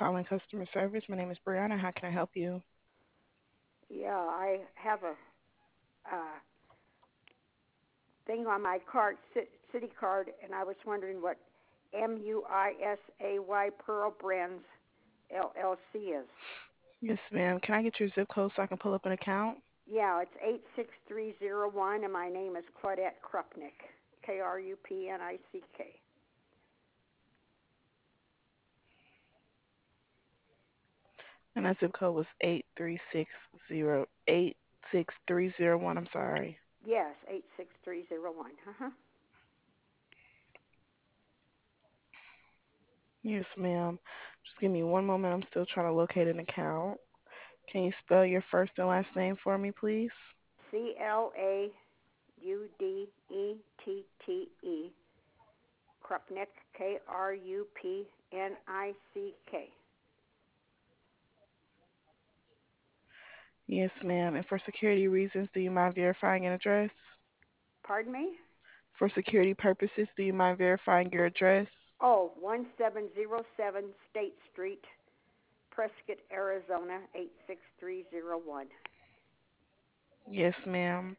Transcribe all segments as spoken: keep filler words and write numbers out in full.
calling customer service. My name is Brianna. How can I help you? Yeah, I have a uh, thing on my card, city card, and I was wondering what M U I S A Y Pearl Brands L L C is. Yes, ma'am. Can I get your zip code so I can pull up an account? Yeah, it's eight six three zero one, and my name is Claudette Krupnick, K R U P N I C K. And that zip code was eight three six zero eight six three zero one. I'm sorry. Yes, eight six three zero one. Uh-huh. Yes, ma'am. Just give me one moment. I'm still trying to locate an account. Can you spell your first and last name for me, please? C L A U D E T T E, Krupnick, K R U P N I C K. Yes, ma'am. And for security reasons, do you mind verifying an address? Pardon me? For security purposes, do you mind verifying your address? Oh, one seven zero seven State Street, Prescott, Arizona, eight six three zero one. Yes, ma'am.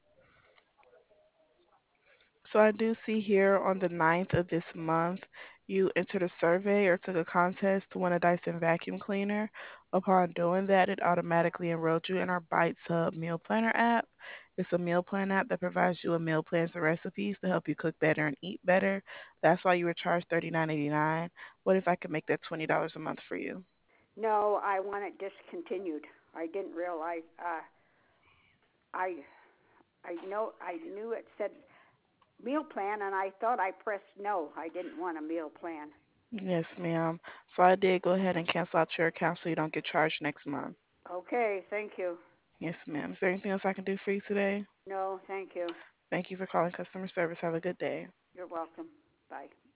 So I do see here on the ninth of this month, you entered a survey or took a contest to win a Dyson vacuum cleaner. Upon doing that, it automatically enrolled you in our Bites Hub Meal Planner app. It's a meal plan app that provides you with meal plans and recipes to help you cook better and eat better. That's why you were charged thirty-nine eighty-nine. What if I could make that twenty dollars a month for you? No, I want it discontinued. I didn't realize. Uh, I I know I knew it said meal plan, and I thought I pressed no. I didn't want a meal plan. Yes, ma'am. So I did go ahead and cancel out your account so you don't get charged next month. Okay, thank you. Yes, ma'am. Is there anything else I can do for you today? No, thank you. Thank you for calling customer service. Have a good day. You're welcome. Bye.